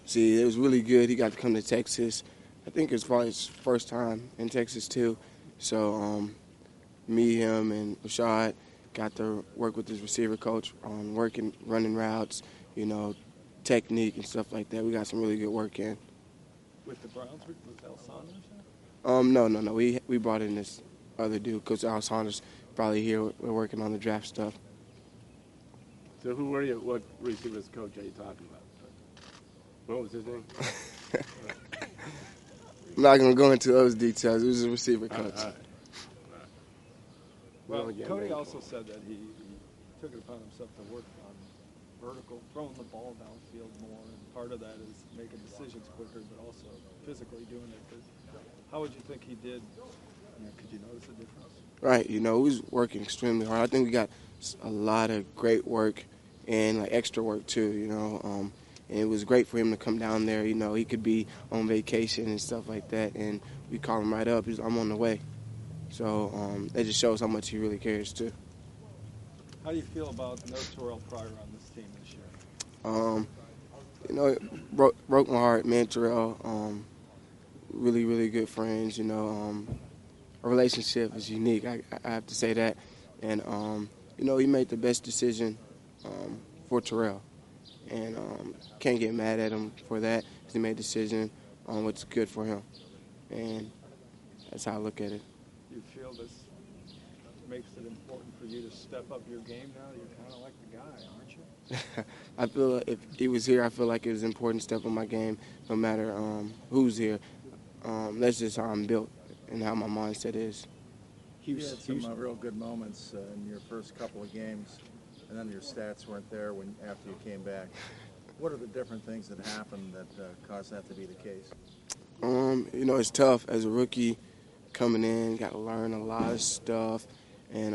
See, it was really good. He got to come to Texas. I think it's probably his first time in Texas too. So me, him, and Rashad got to work with his receiver coach on running routes, technique and stuff like that. We got some really good work in. With the Browns, with Al Saunders? No. We brought in this other dude, Coach Al Saunders, probably here. We're working on the draft stuff. So who were you? What receivers coach are you talking about? What was his name? I'm not going to go into those details. It was a receiver coach. Well, Cody also said that he took it upon himself to work on vertical, throwing the ball downfield more, and part of that is making decisions quicker, but also physically doing it. But how would you think he did? Could you notice a difference? Right, he was working extremely hard. I think we got a lot of great work and extra work too, and it was great for him to come down there. He could be on vacation and stuff like that, and we call him right up. I'm on the way. So that just shows how much he really cares too. How do you feel about no Terrell Pryor on this team this year? It broke my heart, man. Terrell, really, really good friends. Our relationship is unique. I have to say that, and he made the best decision for Terrell, and can't get mad at him for that because he made a decision on what's good for him, and that's how I look at it. Do you feel this makes it important for you to step up your game now? You're kind of like the guy, aren't you? I feel if he was here, I feel like it was important to step up my game no matter who's here. That's just how I'm built and how my mindset is. You had some real good moments in your first couple of games, and then your stats weren't there after you came back. What are the different things that happened that caused that to be the case? It's tough as a rookie coming in, got to learn a lot of stuff, and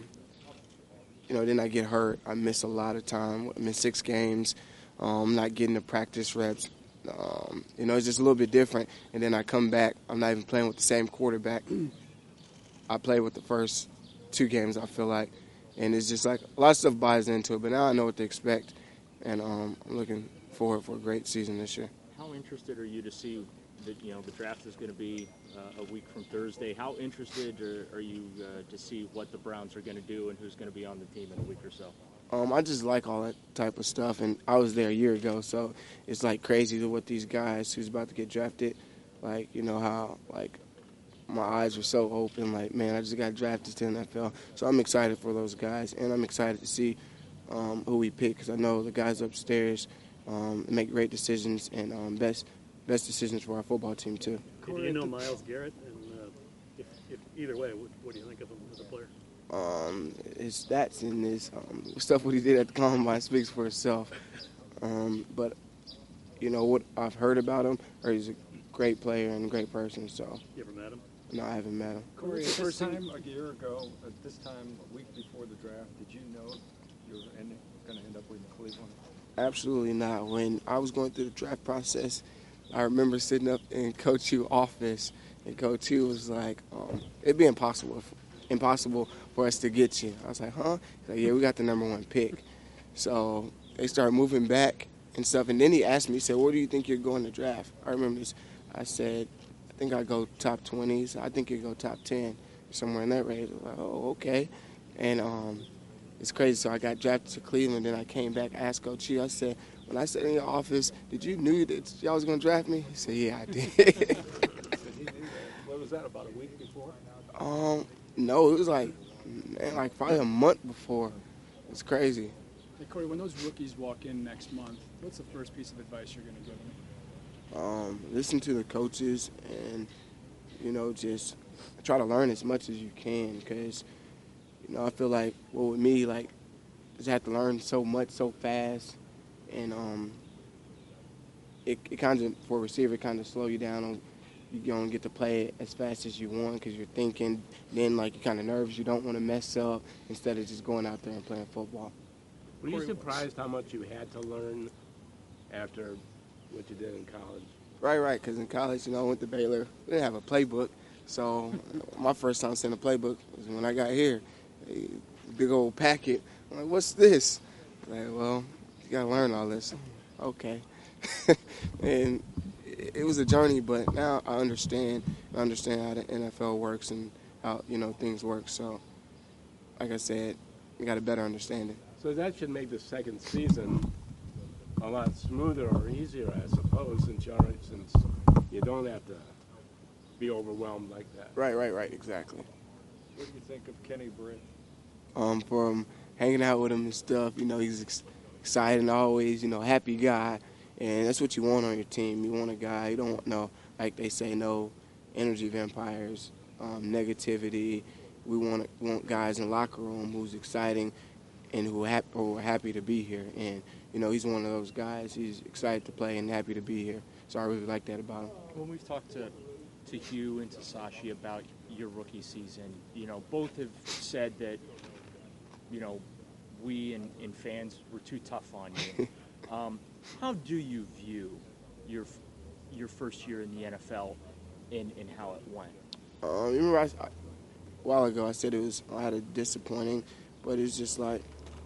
then I get hurt. I miss a lot of time. I miss 6 games. Not getting the practice reps. It's just a little bit different. And then I come back. I'm not even playing with the same quarterback I played with the first 2 games, I feel like. And it's just a lot of stuff buys into it. But now I know what to expect, and I'm looking forward for a great season this year. How interested are you to see that the draft is going to be a week from Thursday? How interested are you to see what the Browns are going to do and who's going to be on the team in a week or so? I just like all that type of stuff, and I was there a year ago, so it's crazy to what these guys who's about to get drafted, how my eyes were so open, man, I just got drafted to the NFL. So I'm excited for those guys, and I'm excited to see who we pick because I know the guys upstairs make great decisions and best decisions for our football team too. Do you know Myles Garrett? And if either way, what do you think of him as a player? His stats and his stuff what he did at the Combine speaks for itself. But what I've heard about him, he's a great player and a great person. So. You ever met him? No, I haven't met him. Corey, at this time a year ago, at this time a week before the draft, did you know you were going to end up with Cleveland? Absolutely not. When I was going through the draft process, I remember sitting up in Coach Hugh's office, and Coach Hugh was like, it'd be impossible for us to get you. I was like, huh? He's like, yeah, we got the number 1 pick. So they started moving back and stuff, and then he asked me, he said, where do you think you're going to draft? I remember this. I said, I think I'd go top 20s. I think you'd go top 10, somewhere in that range. I was like, oh, okay. And it's crazy. So I got drafted to Cleveland, then I came back, asked Coach Hugh, I said, when I sat in your office, did you knew that y'all was going to draft me? He said, yeah, I did. He knew that. What was that, about a week before? No, it was probably a month before. It's crazy. Hey, Corey, when those rookies walk in next month, what's the first piece of advice you're going to give them? Listen to the coaches and, just try to learn as much as you can because, I feel like, with me, just have to learn so much so fast. And it kind of, for a receiver, kind of slow you down on you don't get to play as fast as you want because you're thinking. Then, you're kind of nervous. You don't want to mess up instead of just going out there and playing football. Were you surprised how much you had to learn after what you did in college? Right, because in college, I went to Baylor. We didn't have a playbook. So my first time seeing a playbook was when I got here. A big old packet. I'm like, what's this? Well, you got to learn all this. Okay. and it was a journey, but now I understand how the NFL works and how, things work. So, like I said, we got a better understanding. So that should make the second season a lot smoother or easier, I suppose, since you don't have to be overwhelmed like that. Right, exactly. What do you think of Kenny Britt? From hanging out with him and stuff, he's excited always, happy guy. And that's what you want on your team. You want a guy, you don't want like they say, no energy vampires, negativity. We want guys in the locker room who's exciting and who are happy to be here. And, he's one of those guys. He's excited to play and happy to be here. So I really like that about him. When we've talked to Hugh and to Sashi about your rookie season, both have said that, we and fans were too tough on you. How do you view your first year in the NFL and how it went? Remember a while ago I said I had a disappointing, but it's just like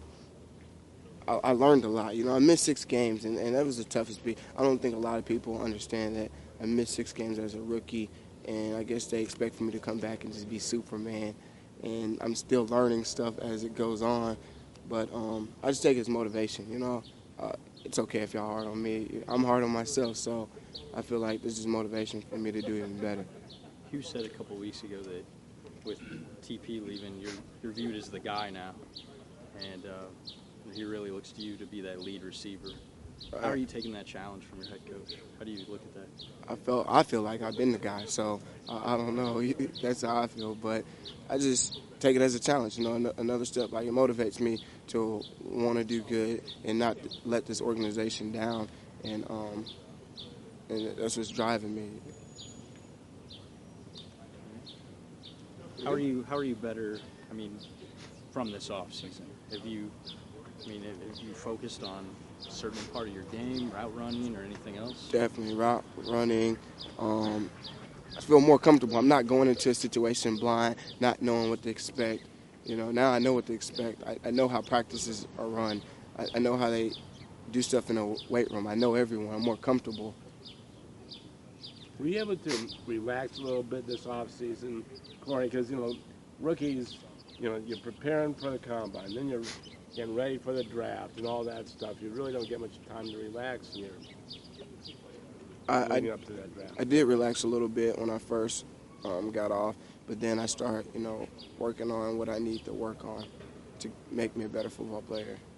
I learned a lot. I missed 6 games, and that was the toughest beat. I don't think a lot of people understand that I missed 6 games as a rookie, and I guess they expect for me to come back and just be Superman. And I'm still learning stuff as it goes on, but I just take it as motivation. It's okay if y'all hard on me. I'm hard on myself, so I feel like this is motivation for me to do even better. Hugh said a couple weeks ago that with TP leaving, you're viewed as the guy now, and he really looks to you to be that lead receiver. How are you taking that challenge from your head coach? How do you look at that? I feel like I've been the guy, so I don't know. That's how I feel, but I just take it as a challenge. Another step. Like, it motivates me to want to do good and not let this organization down, and that's what's driving me. How are you better? I mean, from this off season, have you focused on a certain part of your game, route running, or anything else? Definitely route running. I feel more comfortable. I'm not going into a situation blind, not knowing what to expect. Now I know what to expect. I know how practices are run. I know how they do stuff in a weight room. I know everyone. I'm more comfortable. Were you able to relax a little bit this off season, Corey? Because rookies, you're preparing for the combine, then you're getting ready for the draft and all that stuff. You really don't get much time to relax, and you're leading up to that draft. I did relax a little bit when I first got off, but then I started, working on what I need to work on to make me a better football player.